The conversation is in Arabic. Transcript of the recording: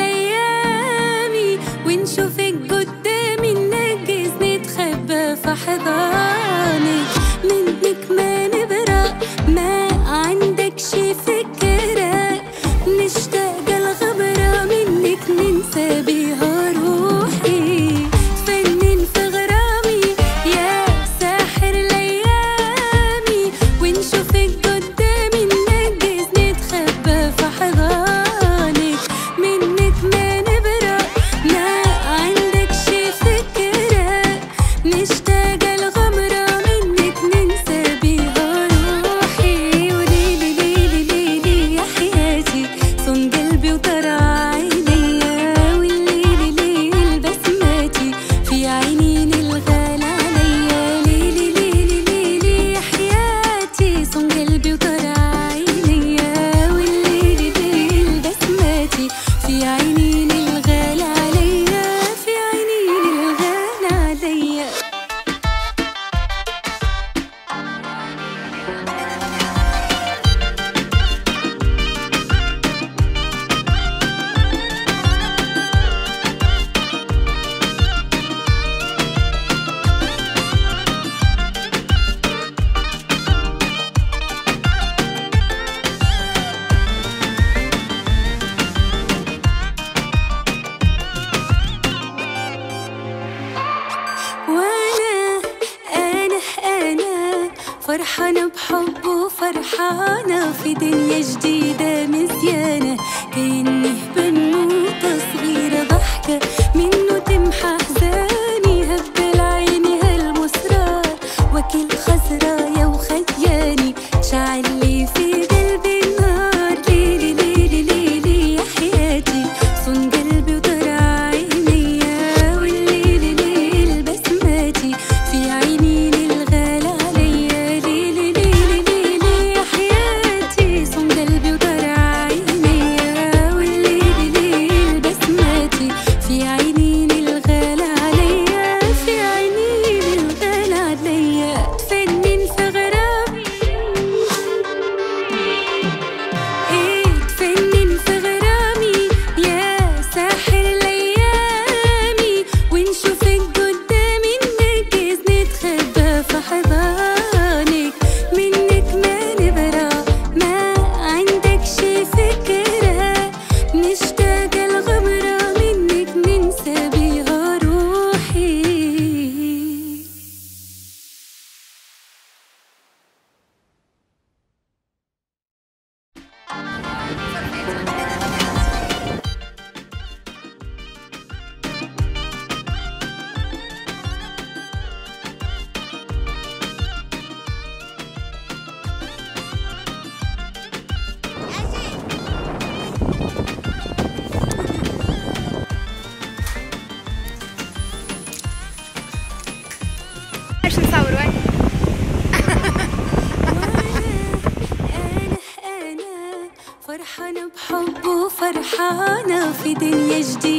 الأيامي ونشوفك قدامي ننجز نتخبى في حضانك. منك ما نبرأ ما عندكش فكرة، نشتاق الغبرة منك ننسى بيها روحي. فنن في غرامي يا ساحر الأيامي ونشوفك قدامي ننجز نتخبى في حضانك. منك ما نبرأ ما عندكش فكرة، نشتاق الغمرة منك ننسى بيها روحي. وليلي ليلي ليلي يا حياتي صون قلبي وطرى عينيا، والليلي ليل بسماتي في عينين الغالى عليا. ليلي ليلي ليلي يا حياتي صون قلبي وطرى عينيا، والليلي ليل بسماتي في عينين الغالى عليا، في عينين الغالى عليا. وانا فرحانة بحب وفرحانة في دنيا جديدة مزيانة، كأني بنوتة صغيرة ضحكة منه تمحى أحزاني. هبل عيني هالمسرار وكل خزرايا وخياني، شعل لي في قلبي النار. ليلي ليلي ليلي يا حياتي صون قلبي وطرى عينيا، والليلي ليل بسماتي في عينين الغالى عليا. ليلي ليلي ليلي يا حياتي صون قلبي وطرى عينيا، والليلي ليل بسماتي في عينين الغالى عليا، في عينين الغالى عليا. تفنن في غرامي تفنن في غرامي يا ساحر الأيامي ونشوفك قدامي ننجز نتخبى في حضانك. منك ما نبرأ ما عندكش فكرة، نشتاق الغمرة منك ننسى بيها روحي. ايش نصور وين؟ أنا فرحانة بحب وفرحانة في دنيا جديدة